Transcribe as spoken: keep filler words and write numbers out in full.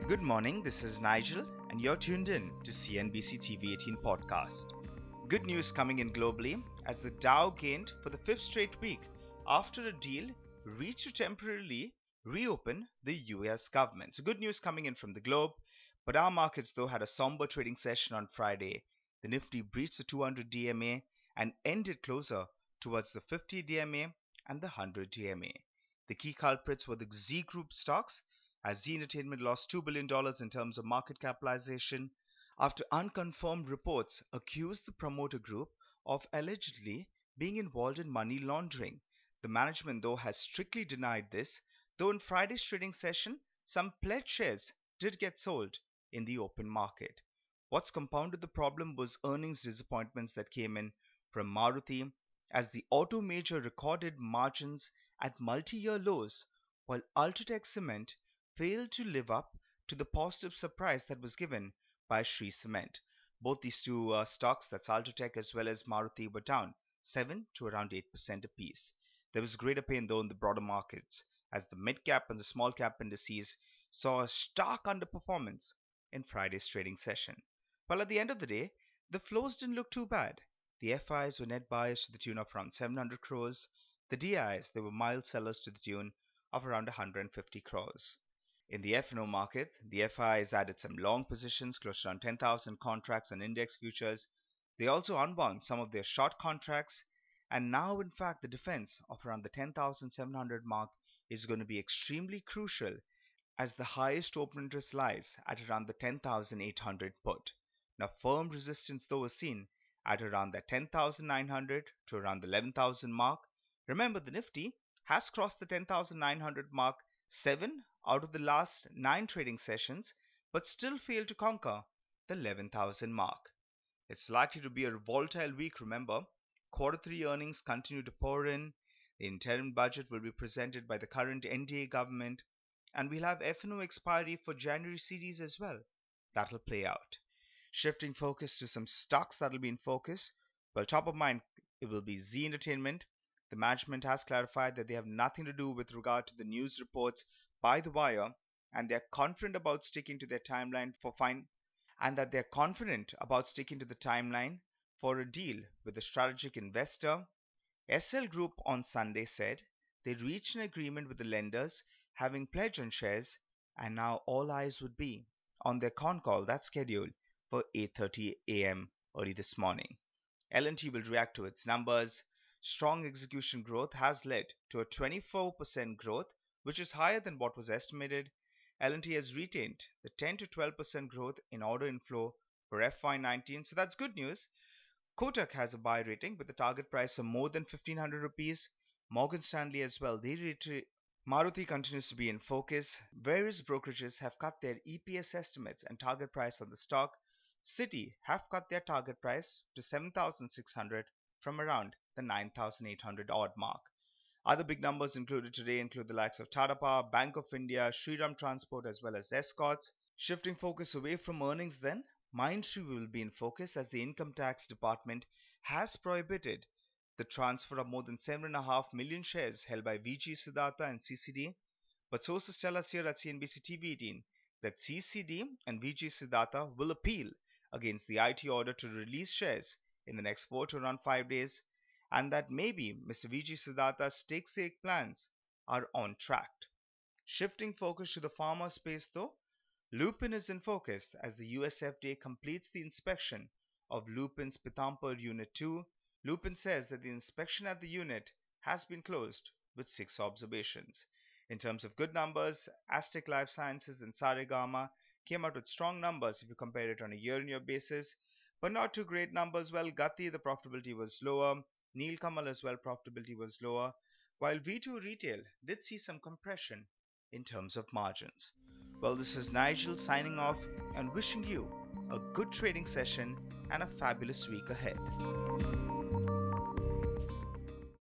Good morning, this is Nigel, and you're tuned in to C N B C T V eighteen podcast. Good news coming in globally as the Dow gained for the fifth straight week after a deal reached to temporarily reopen the U S government. So good news coming in from the globe, but our markets though had a somber trading session on Friday. The Nifty breached the two hundred D M A and ended closer towards the fifty D M A and the one hundred D M A. The key culprits were the Z Group stocks, as Zee Entertainment lost two billion dollars in terms of market capitalization after unconfirmed reports accused the promoter group of allegedly being involved in money laundering. The management, though, has strictly denied this, though in Friday's trading session, some pledged shares did get sold in the open market. What's compounded the problem was earnings disappointments that came in from Maruti, as the auto major recorded margins at multi-year lows, while Ultratech Cement failed to live up to the positive surprise that was given by Shree Cement. Both these two uh, stocks, that's Ultratech as well as Maruti, were down seven to around eight percent apiece. There was greater pain though in the broader markets, as the mid-cap and the small-cap indices saw a stark underperformance in Friday's trading session. While at the end of the day, the flows didn't look too bad. The F Is were net buyers to the tune of around seven hundred crores. The D Is, they were mild sellers to the tune of around one hundred fifty crores. In the F and O market, the F Is added some long positions, close to around ten thousand contracts on index futures. They also unwound some of their short contracts, and now in fact the defense of around the ten thousand seven hundred mark is going to be extremely crucial, as the highest open interest lies at around the ten thousand eight hundred put. Now firm resistance though is seen at around the ten thousand nine hundred to around the eleven thousand mark. Remember, the Nifty has crossed the ten thousand nine hundred mark seven out of the last nine trading sessions, but still failed to conquer the eleven thousand mark. It's likely to be a volatile week, remember. Quarter three earnings continue to pour in. The interim budget will be presented by the current N D A government, and we'll have F and O expiry for January series as well. That'll play out. Shifting focus to some stocks that'll be in focus. Well, top of mind, it will be Zee Entertainment. The management has clarified that they have nothing to do with regard to the news reports by The Wire, and they're confident about sticking to their timeline for fine, and that they're confident about sticking to the timeline for a deal with a strategic investor. S L Group on Sunday said they reached an agreement with the lenders, having pledged on shares, and now all eyes would be on their con call that's scheduled for eight thirty a m early this morning. L and T will react to its numbers. Strong execution growth has led to a twenty-four percent growth, which is higher than what was estimated. L and T has retained the ten to twelve percent growth in order inflow for F Y nineteen, so that's good news. Kotak has a buy rating with a target price of more than fifteen hundred rupees. Morgan Stanley as well, they reiterate. Maruti continues to be in focus. Various brokerages have cut their E P S estimates and target price on the stock. Citi have cut their target price to seven thousand six hundred from around the nine thousand eight hundred odd mark. Other big numbers included today include the likes of Tata Power, Bank of India, Shriram Transport as well as Escorts. Shifting focus away from earnings then, Mindtree will be in focus as the income tax department has prohibited the transfer of more than seven point five million shares held by V G Siddhartha and C C D. But sources tell us here at C N B C T V eighteen that C C D and V G Siddhartha will appeal against the I T order to release shares in the next four to around five days, and that maybe Mister V G Siddhartha's stake sale plans are on track. Shifting focus to the pharma space though, Lupin is in focus as the U S F D A completes the inspection of Lupin's Pithampur Unit two. Lupin says that the inspection at the unit has been closed with six observations. In terms of good numbers, Aztec Life Sciences and Saregama came out with strong numbers if you compare it on a year-on-year basis, but not too great numbers. Well, Gati, the profitability was lower. Nilkamal as well, profitability was lower, while V two Retail did see some compression in terms of margins. Well, this is Nigel signing off and wishing you a good trading session and a fabulous week ahead.